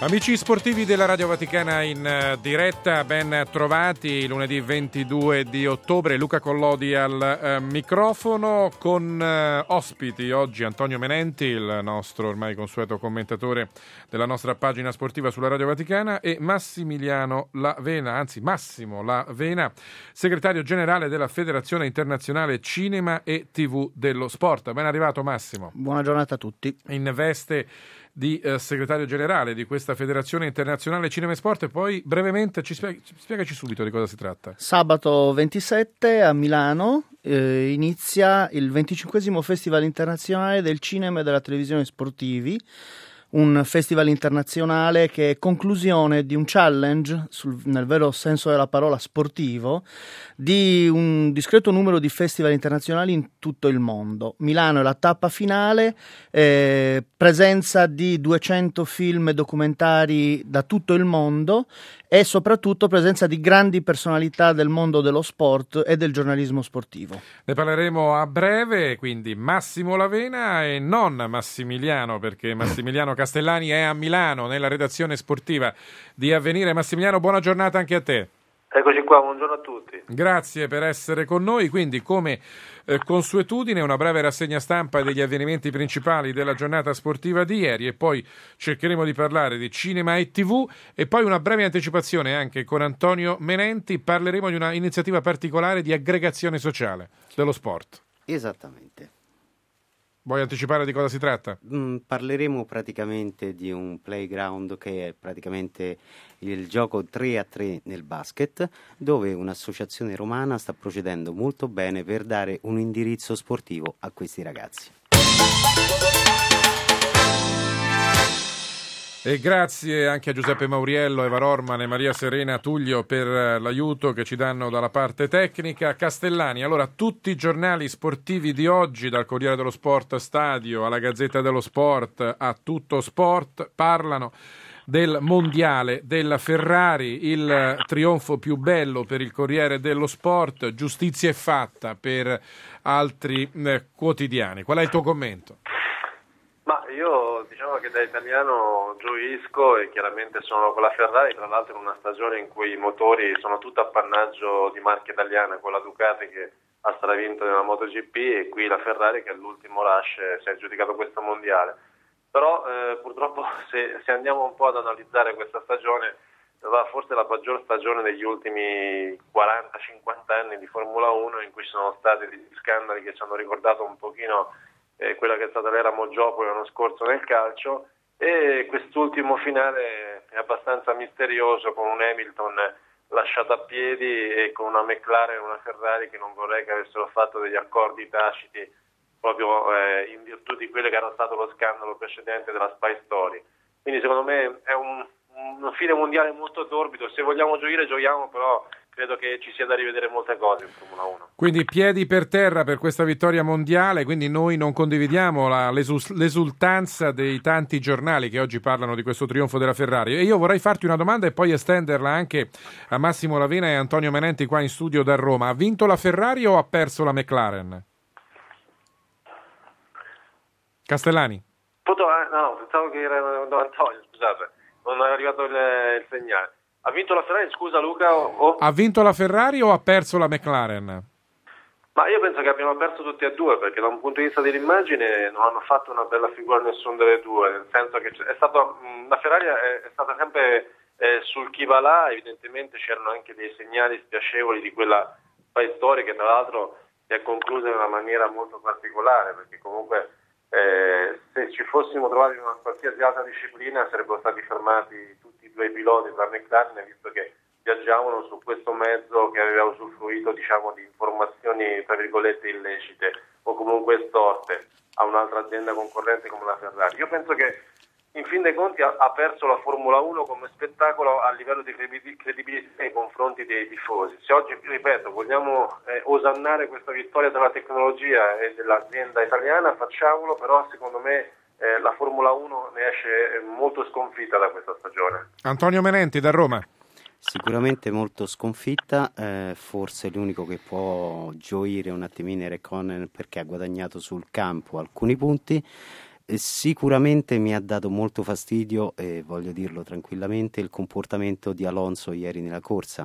Amici sportivi della Radio Vaticana in diretta, ben trovati lunedì 22 di ottobre, Luca Collodi al microfono con ospiti oggi Antonio Menenti, il nostro ormai consueto commentatore della nostra pagina sportiva sulla Radio Vaticana, e Massimiliano Lavena, anzi Massimo Lavena, segretario generale della Federazione Internazionale Cinema e TV dello Sport. Ben arrivato Massimo. Buona giornata a tutti. In veste di segretario generale di questa Federazione Internazionale Cinema e Sport, e poi brevemente spiegaci subito di cosa si tratta. Sabato 27 a Milano inizia il 25esimo Festival Internazionale del Cinema e della Televisione Sportivi, un festival internazionale che è conclusione di un challenge, nel vero senso della parola sportivo, di un discreto numero di festival internazionali in tutto il mondo. Milano è la tappa finale, presenza di 200 film e documentari da tutto il mondo e soprattutto presenza di grandi personalità del mondo dello sport e del giornalismo sportivo. Ne parleremo a breve, quindi Massimo Lavena e non Massimiliano, perché Massimiliano Castellani è a Milano nella redazione sportiva di Avvenire. Massimiliano, buona giornata anche a te. Eccoci qua, buongiorno a tutti. Grazie per essere con noi. Quindi, come consuetudine, una breve rassegna stampa degli avvenimenti principali della giornata sportiva di ieri, e poi cercheremo di parlare di cinema e TV, e poi una breve anticipazione anche con Antonio Menenti. Parleremo di una iniziativa particolare di aggregazione sociale dello sport. Esattamente. Vuoi anticipare di cosa si tratta? Parleremo praticamente di un playground che è praticamente il gioco 3-3 nel basket, dove un'associazione romana sta procedendo molto bene per dare un indirizzo sportivo a questi ragazzi. E grazie anche a Giuseppe Mauriello, Eva Rorman e Maria Serena Tullio per l'aiuto che ci danno dalla parte tecnica. Castellani, allora tutti i giornali sportivi di oggi, dal Corriere dello Sport Stadio alla Gazzetta dello Sport a Tutto Sport, parlano del mondiale della Ferrari, il trionfo più bello per il Corriere dello Sport, giustizia è fatta per altri quotidiani. Qual è il tuo commento? Ma io diciamo che da italiano gioisco, e chiaramente sono con la Ferrari, tra l'altro in una stagione in cui i motori sono tutto appannaggio di marca italiana, con la Ducati che ha stravinto nella MotoGP e qui la Ferrari che all'ultimo rush si è aggiudicato questo mondiale. Però purtroppo se andiamo un po' ad analizzare questa stagione, forse la peggior stagione degli ultimi 40-50 anni di Formula 1, in cui ci sono stati degli scandali che ci hanno ricordato un pochino quella che è stata l'era Moggiopoli l'anno scorso nel calcio, e quest'ultimo finale è abbastanza misterioso, con un Hamilton lasciato a piedi e con una McLaren e una Ferrari che non vorrei che avessero fatto degli accordi taciti proprio in virtù di quello che era stato lo scandalo precedente della Spy Story. Quindi secondo me è un fine mondiale molto torbido. Se vogliamo gioire gioiamo, però credo che ci sia da rivedere molte cose in Formula 1. Quindi piedi per terra per questa vittoria mondiale, quindi noi non condividiamo l'esultanza dei tanti giornali che oggi parlano di questo trionfo della Ferrari. E io vorrei farti una domanda e poi estenderla anche a Massimo Lavena e Antonio Menenti qua in studio da Roma. Ha vinto la Ferrari o ha perso la McLaren? Castellani? No, pensavo che era Antonio, scusate, non è arrivato il segnale. Ha vinto la Ferrari, scusa Luca? Ha vinto la Ferrari o ha perso la McLaren? Ma io penso che abbiano perso tutti e due, perché da un punto di vista dell'immagine non hanno fatto una bella figura nessuno delle due, nel senso che la Ferrari è stata sempre sul chi va là. Evidentemente c'erano anche dei segnali spiacevoli di quella Spy Story, che tra l'altro si è conclusa in una maniera molto particolare, perché comunque se ci fossimo trovati in una qualsiasi altra disciplina sarebbero stati fermati tutti i due piloti della McLaren, visto che viaggiavano su questo mezzo che aveva usufruito, diciamo, di informazioni tra virgolette illecite o comunque storte a un'altra azienda concorrente come la Ferrari. Io penso che in fin dei conti ha perso la Formula 1 come spettacolo a livello di credibilità nei confronti dei tifosi. Se oggi, ripeto, vogliamo osannare questa vittoria della tecnologia e dell'azienda italiana, facciamolo, però secondo me la Formula 1 ne esce molto sconfitta da questa stagione. Antonio Menenti da Roma. Sicuramente molto sconfitta, forse l'unico che può gioire un attimino è Räikkönen, perché ha guadagnato sul campo alcuni punti. Sicuramente mi ha dato molto fastidio, e voglio dirlo tranquillamente, il comportamento di Alonso ieri nella corsa,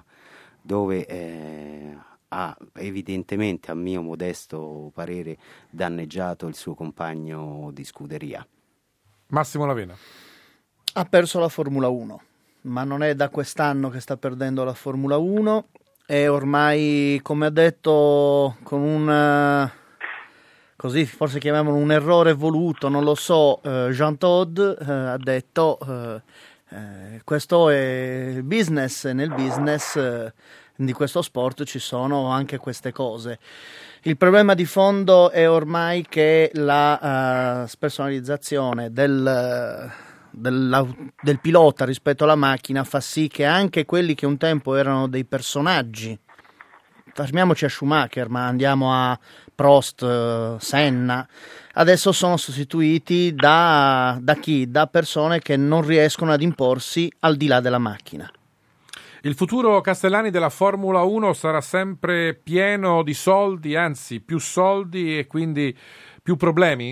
dove ha evidentemente, a mio modesto parere, danneggiato il suo compagno di scuderia. Massimo Lavena. Ha perso la Formula 1, ma non è da quest'anno che sta perdendo la Formula 1, è ormai, come ha detto, con un... così forse chiamiamolo un errore voluto, non lo so, Jean Todt ha detto questo è il business, e nel business di questo sport ci sono anche queste cose. Il problema di fondo è ormai che la spersonalizzazione del pilota rispetto alla macchina fa sì che anche quelli che un tempo erano dei personaggi, fermiamoci a Schumacher, ma andiamo a Prost, Senna, adesso sono sostituiti da chi? Da persone che non riescono ad imporsi al di là della macchina. Il futuro, Castellani, della Formula 1 sarà sempre pieno di soldi, anzi più soldi e quindi più problemi?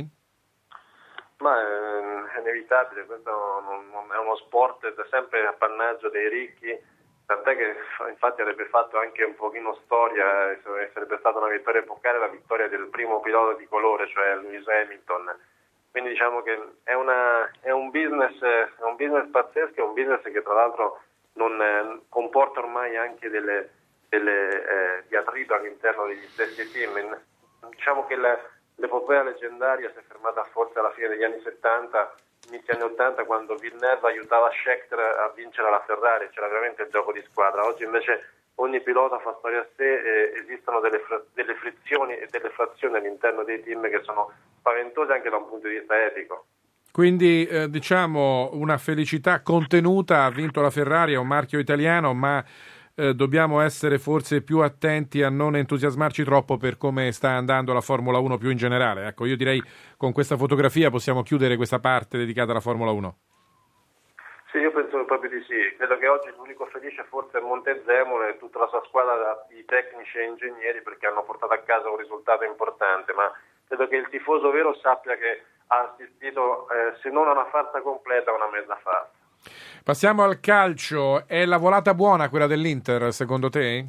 Ma è inevitabile, questo è uno sport sempre appannaggio dei ricchi, tant'è che infatti avrebbe fatto anche un pochino storia, sarebbe stata una vittoria epocale, la vittoria del primo pilota di colore, cioè Lewis Hamilton. Quindi diciamo che è un business pazzesco, è un business che tra l'altro non comporta ormai anche delle diatribe all'interno degli stessi team. Diciamo che l'epopea leggendaria si è fermata forse alla fine degli anni 70, inizio anni 80, quando Villeneuve aiutava Scheckter a vincere la Ferrari, c'era veramente il gioco di squadra. Oggi invece ogni pilota fa storia a sé e esistono delle frizioni e delle frazioni all'interno dei team che sono spaventose anche da un punto di vista etico. Quindi diciamo una felicità contenuta, ha vinto la Ferrari, è un marchio italiano, ma dobbiamo essere forse più attenti a non entusiasmarci troppo per come sta andando la Formula 1 più in generale. Ecco, io direi con questa fotografia possiamo chiudere questa parte dedicata alla Formula 1. Sì, io penso proprio di sì. Credo che oggi l'unico felice forse è Montezemolo e tutta la sua squadra di tecnici e ingegneri, perché hanno portato a casa un risultato importante, ma credo che il tifoso vero sappia che ha assistito, se non a una farsa completa, a una mezza farsa. Passiamo al calcio. È la volata buona quella dell'Inter, secondo te?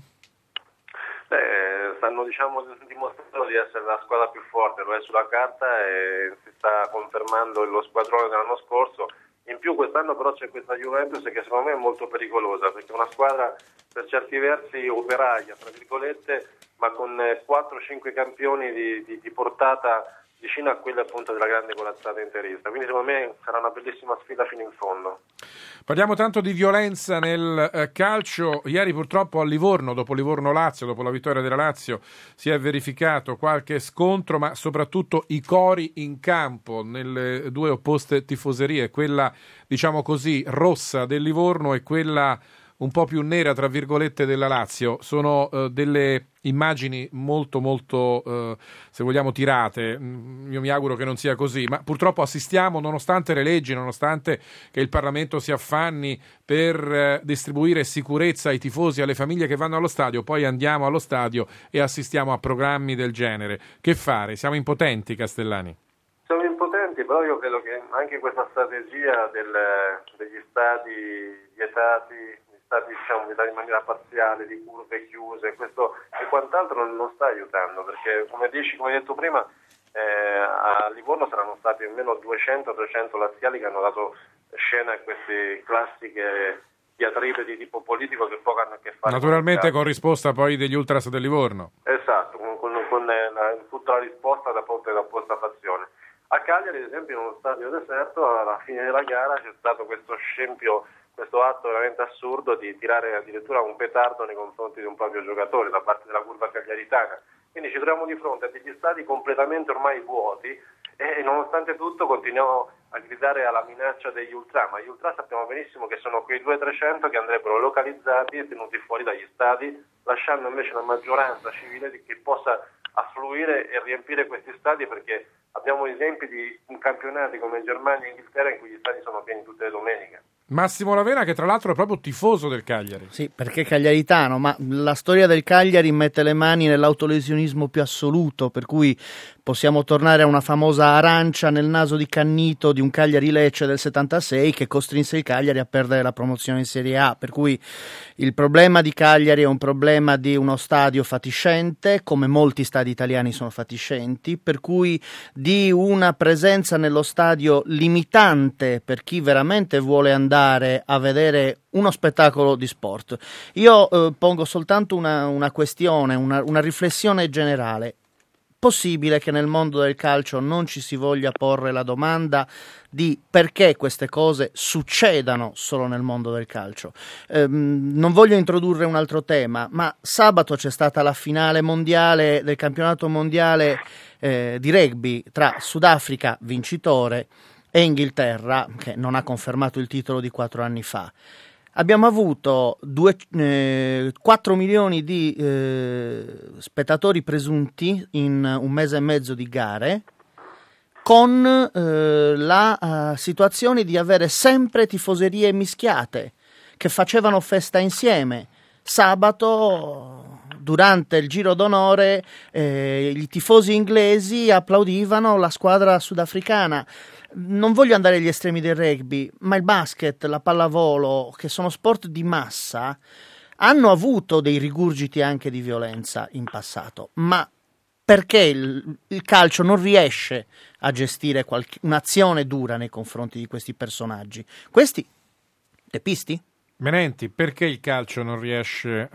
Stanno dimostrando di essere la squadra più forte, lo è sulla carta e si sta confermando lo squadrone dell'anno scorso. In più quest'anno però c'è questa Juventus che secondo me è molto pericolosa, perché è una squadra per certi versi operaia, tra virgolette, ma con 4-5 campioni di portata vicino a quella appunto della grande corazzata interista. Quindi secondo me sarà una bellissima sfida fino in fondo. Parliamo tanto di violenza nel calcio. Ieri purtroppo a Livorno, dopo Livorno-Lazio, dopo la vittoria della Lazio, si è verificato qualche scontro, ma soprattutto i cori in campo nelle due opposte tifoserie, quella diciamo così rossa del Livorno e quella un po' più nera tra virgolette della Lazio. Sono delle immagini molto se vogliamo tirate. Io mi auguro che non sia così, ma purtroppo assistiamo, nonostante le leggi, nonostante che il Parlamento si affanni per distribuire sicurezza ai tifosi e alle famiglie che vanno allo stadio, poi andiamo allo stadio e assistiamo a programmi del genere. Che fare? Siamo impotenti, Castellani? Siamo impotenti, però io credo che anche questa strategia degli stadi vietati, diciamo in maniera parziale, di curve chiuse, questo e quant'altro non sta aiutando, perché come hai detto prima, a Livorno saranno stati almeno 200-300 laziali che hanno dato scena a queste classiche diatribe di tipo politico che poco hanno a che fare. Naturalmente con risposta poi degli ultras del Livorno. Esatto, con tutta la risposta da parte dell'opposta fazione. A Cagliari, ad esempio, in uno stadio deserto, alla fine della gara c'è stato questo atto veramente assurdo di tirare addirittura un petardo nei confronti di un proprio giocatore da parte della curva cagliaritana. Quindi ci troviamo di fronte a degli stadi completamente ormai vuoti e nonostante tutto continuiamo a gridare alla minaccia degli ultra, ma gli ultra sappiamo benissimo che sono quei 200-300 che andrebbero localizzati e tenuti fuori dagli stadi, lasciando invece la maggioranza civile che possa affluire e riempire questi stadi, perché abbiamo esempi di campionati come Germania e Inghilterra in cui gli stadi sono pieni tutte le domeniche. Massimo Lavena, che tra l'altro è proprio tifoso del Cagliari. Sì, perché cagliaritano, ma la storia del Cagliari mette le mani nell'autolesionismo più assoluto, per cui possiamo tornare a una famosa arancia nel naso di Cannito di un Cagliari-Lecce del 76 che costrinse il Cagliari a perdere la promozione in Serie A, per cui il problema di Cagliari è un problema di uno stadio fatiscente, come molti stadi italiani sono fatiscenti, per cui di una presenza nello stadio limitante per chi veramente vuole andare a vedere uno spettacolo di sport. Io pongo soltanto una questione, una riflessione generale. Possibile che nel mondo del calcio non ci si voglia porre la domanda di perché queste cose succedano solo nel mondo del calcio? Non voglio introdurre un altro tema, ma sabato c'è stata la finale mondiale del campionato mondiale di rugby tra Sudafrica, vincitore, e Inghilterra, che non ha confermato il titolo di 4 anni fa. Abbiamo avuto 4 milioni di spettatori presunti in un mese e mezzo di gare, con la situazione di avere sempre tifoserie mischiate che facevano festa insieme. Sabato, durante il giro d'onore, i tifosi inglesi applaudivano la squadra sudafricana. Non voglio andare agli estremi del rugby, ma il basket, la pallavolo, che sono sport di massa, hanno avuto dei rigurgiti anche di violenza in passato. Ma perché il calcio non riesce a gestire un'azione dura nei confronti di questi personaggi? Questi tepisti? Menenti, perché il calcio non riesce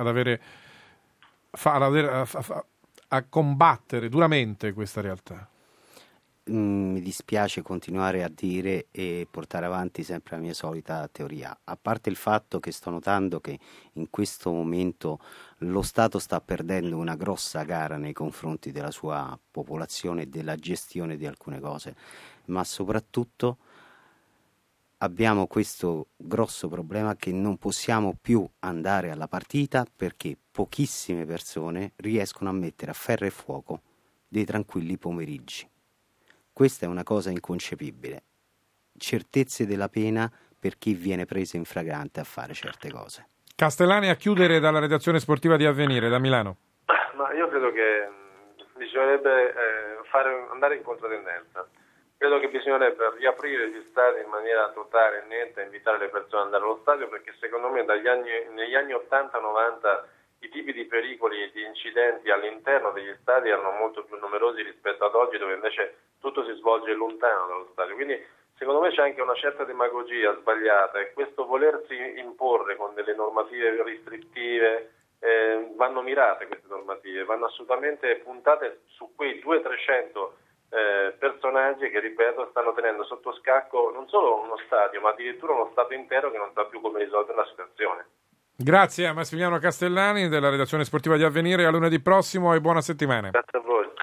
a combattere duramente questa realtà? Mi dispiace continuare a dire e portare avanti sempre la mia solita teoria, a parte il fatto che sto notando che in questo momento lo Stato sta perdendo una grossa gara nei confronti della sua popolazione e della gestione di alcune cose, ma soprattutto abbiamo questo grosso problema che non possiamo più andare alla partita perché pochissime persone riescono a mettere a ferro e fuoco dei tranquilli pomeriggi. Questa è una cosa inconcepibile. Certezze della pena per chi viene preso in flagrante a fare certe cose. Castellani, a chiudere dalla redazione sportiva di Avvenire, da Milano. Ma io credo che bisognerebbe andare in controtendenza. Credo che bisognerebbe riaprire gli stadi in maniera totale e netta, invitare le persone ad andare allo stadio, perché secondo me negli anni 80-90 i tipi di pericoli e di incidenti all'interno degli stadi erano molto più numerosi rispetto ad oggi, dove invece tutto si svolge lontano dallo stadio. Quindi secondo me c'è anche una certa demagogia sbagliata, e questo volersi imporre con delle normative restrittive, vanno mirate queste normative, vanno assolutamente puntate su quei 200-300 personaggi che, ripeto, stanno tenendo sotto scacco non solo uno stadio, ma addirittura uno stato intero che non sa più come risolvere la situazione. Grazie a Massimiliano Castellani della redazione sportiva di Avvenire, a lunedì prossimo e buona settimana. Grazie a voi.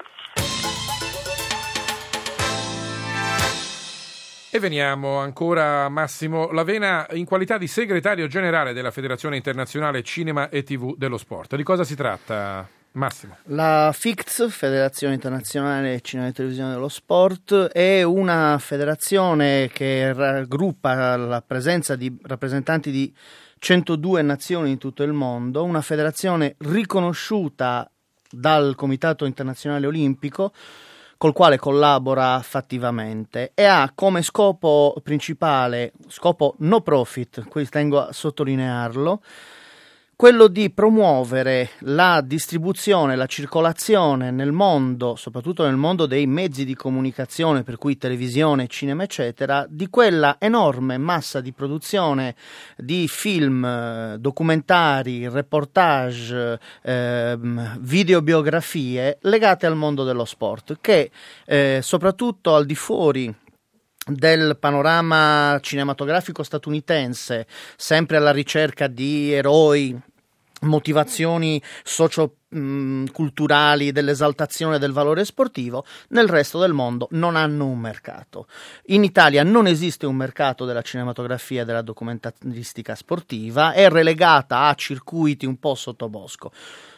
E veniamo ancora a Massimo Lavena in qualità di segretario generale della Federazione Internazionale Cinema e TV dello Sport. Di cosa si tratta, Massimo? La FICTS, Federazione Internazionale Cinema e Televisione dello Sport, è una federazione che raggruppa la presenza di rappresentanti di 102 nazioni in tutto il mondo, una federazione riconosciuta dal Comitato Internazionale Olimpico, col quale collabora fattivamente, e ha come scopo principale, scopo no profit, qui tengo a sottolinearlo, quello di promuovere la distribuzione, la circolazione nel mondo, soprattutto nel mondo dei mezzi di comunicazione, per cui televisione, cinema, eccetera, di quella enorme massa di produzione di film, documentari, reportage, videobiografie legate al mondo dello sport, che soprattutto al di fuori del panorama cinematografico statunitense, sempre alla ricerca di eroi, motivazioni socio-culturali, dell'esaltazione del valore sportivo, nel resto del mondo non hanno un mercato. In Italia non esiste un mercato della cinematografia e della documentaristica sportiva, è relegata a circuiti un po' sottobosco.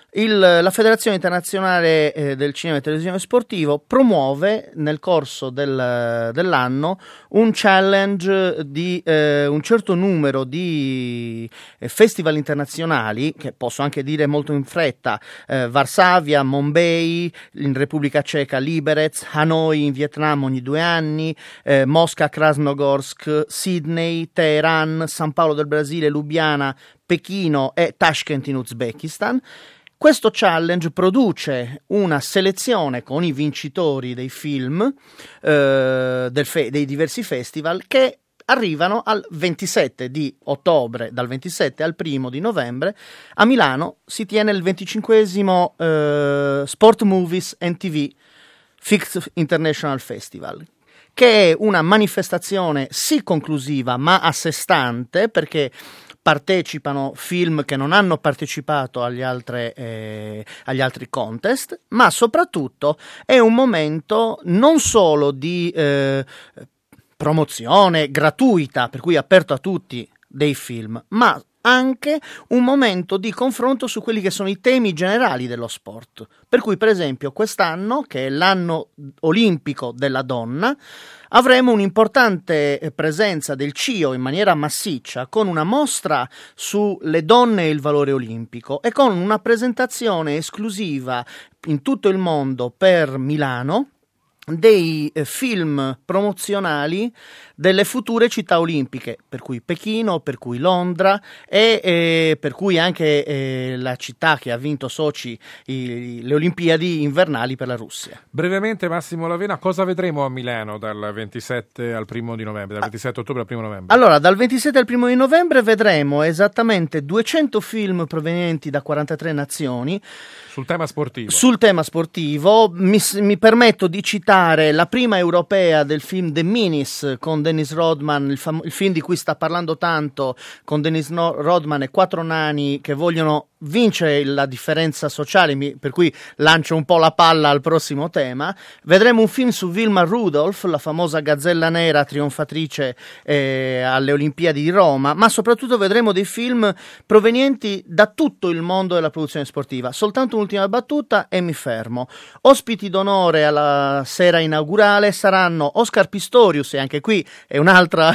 La Federazione Internazionale del Cinema e Televisione Sportivo promuove nel corso dell'anno un challenge di un certo numero di festival internazionali, che posso anche dire molto in fretta: Varsavia, Mumbai, in Repubblica Ceca Liberec, Hanoi in Vietnam ogni 2 anni, Mosca, Krasnogorsk, Sydney, Teheran, San Paolo del Brasile, Lubiana, Pechino e Tashkent in Uzbekistan. Questo challenge produce una selezione con i vincitori dei film dei diversi festival, che arrivano al 27 di ottobre. Dal 27 al 1 di novembre a Milano si tiene il 25esimo Sport Movies and TV Fifth International Festival, che è una manifestazione sì conclusiva ma a sé stante, perché partecipano film che non hanno partecipato agli altri contest, ma soprattutto è un momento non solo di promozione gratuita, per cui aperto a tutti, dei film, ma anche un momento di confronto su quelli che sono i temi generali dello sport. Per cui, per esempio, quest'anno, che è l'anno olimpico della donna, avremo un'importante presenza del CIO in maniera massiccia, con una mostra sulle donne e il valore olimpico e con una presentazione esclusiva in tutto il mondo per Milano dei film promozionali delle future città olimpiche, per cui Pechino, per cui Londra e per cui anche la città che ha vinto Sochi, le Olimpiadi invernali per la Russia. Brevemente, Massimo Lavena, cosa vedremo a Milano dal 27 al 1 di novembre, dal 27 ottobre al 1 novembre? Allora, dal 27 al 1 di novembre vedremo esattamente 200 film provenienti da 43 nazioni. Sul tema sportivo. Sul tema sportivo mi permetto di citare la prima europea del film The Minis con Dennis Rodman, il film di cui sta parlando tanto, con Dennis Rodman e 4 nani che vogliono vincere la differenza sociale, per cui lancio un po' la palla al prossimo tema. Vedremo un film su Wilma Rudolph, la famosa gazzella nera trionfatrice alle Olimpiadi di Roma, ma soprattutto vedremo dei film provenienti da tutto il mondo della produzione sportiva. Soltanto un'ultima battuta e mi fermo. Ospiti d'onore alla sera inaugurale saranno Oscar Pistorius, e anche qui è un altro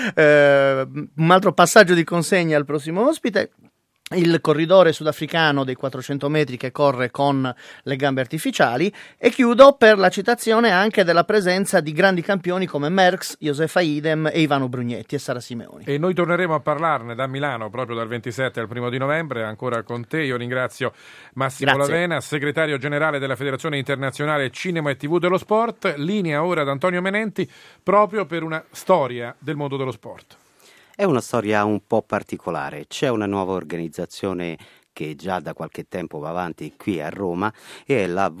passaggio di consegna al prossimo ospite, il corridore sudafricano dei 400 metri che corre con le gambe artificiali, e chiudo per la citazione anche della presenza di grandi campioni come Merckx, Josefa Idem e Ivano Brugnetti e Sara Simeoni. E noi torneremo a parlarne da Milano proprio dal 27 al 1 di novembre, ancora con te. Io ringrazio Massimo Lavena, segretario generale della Federazione Internazionale Cinema e TV dello Sport. Linea ora ad Antonio Menenti proprio per una storia del mondo dello sport. È una storia un po' particolare. C'è una nuova organizzazione che già da qualche tempo va avanti qui a Roma, e è la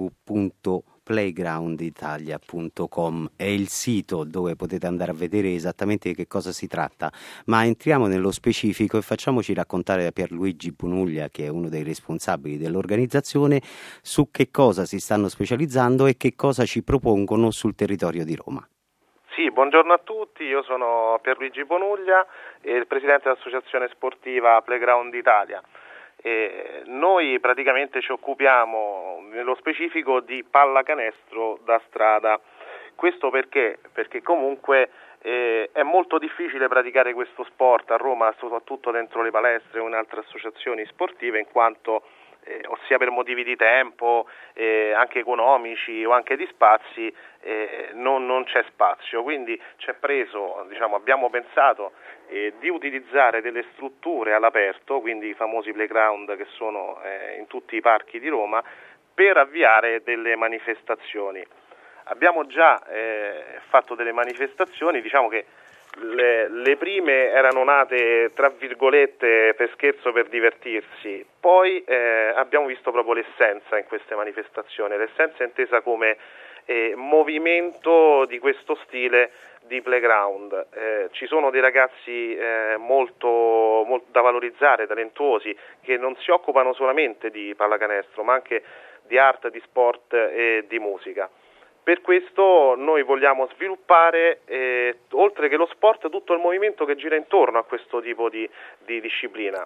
www.playgrounditalia.com. È il sito dove potete andare a vedere esattamente di che cosa si tratta, ma entriamo nello specifico e facciamoci raccontare da Pierluigi Bonuglia, che è uno dei responsabili dell'organizzazione, su che cosa si stanno specializzando e che cosa ci propongono sul territorio di Roma. Sì, buongiorno a tutti, io sono Pierluigi Bonuglia, il presidente dell'associazione sportiva Playground Italia. Noi praticamente ci occupiamo nello specifico di pallacanestro da strada. Questo perché? Perché comunque è molto difficile praticare questo sport a Roma, soprattutto dentro le palestre o in altre associazioni sportive, in quanto ossia per motivi di tempo, anche economici o anche di spazi, non c'è spazio. Quindi abbiamo pensato di utilizzare delle strutture all'aperto, quindi i famosi playground che sono in tutti i parchi di Roma, per avviare delle manifestazioni. Abbiamo già fatto delle manifestazioni, diciamo che le prime erano nate tra virgolette per scherzo, per divertirsi, poi abbiamo visto proprio l'essenza in queste manifestazioni, l'essenza intesa come movimento di questo stile di playground. Ci sono dei ragazzi molto da valorizzare, talentuosi, che non si occupano solamente di pallacanestro ma anche di arte, di sport e di musica. Per questo noi vogliamo sviluppare, oltre che lo sport, tutto il movimento che gira intorno a questo tipo di disciplina.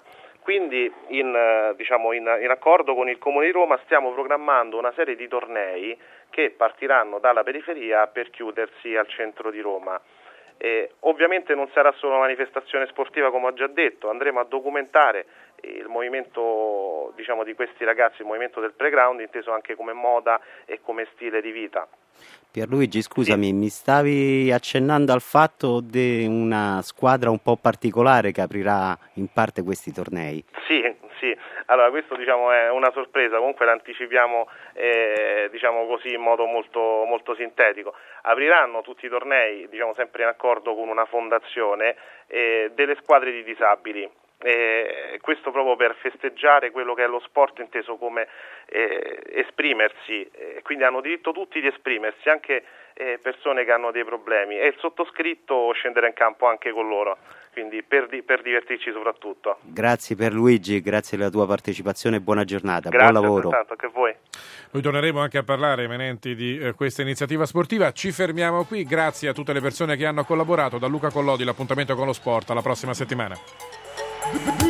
Quindi in accordo con il Comune di Roma stiamo programmando una serie di tornei che partiranno dalla periferia per chiudersi al centro di Roma. Ovviamente non sarà solo una manifestazione sportiva, come ho già detto, andremo a documentare il movimento di questi ragazzi, il movimento del playground, inteso anche come moda e come stile di vita. Pierluigi, scusami, mi stavi accennando al fatto di una squadra un po' particolare che aprirà in parte questi tornei. Sì, allora questo è una sorpresa, comunque l'anticipiamo così in modo molto, molto sintetico. Apriranno tutti i tornei, sempre in accordo con una fondazione, delle squadre di disabili. Questo proprio per festeggiare quello che è lo sport inteso come esprimersi, quindi hanno diritto tutti di esprimersi, anche persone che hanno dei problemi, e il sottoscritto scenderà in campo anche con loro, quindi per divertirci soprattutto. Grazie Pierluigi, grazie per la tua partecipazione e buona giornata. Grazie, buon lavoro. Anche a voi. Noi torneremo anche a parlare, Menenti, di questa iniziativa sportiva. Ci fermiamo qui, grazie a tutte le persone che hanno collaborato. Da Luca Collodi l'appuntamento con lo sport, alla prossima settimana.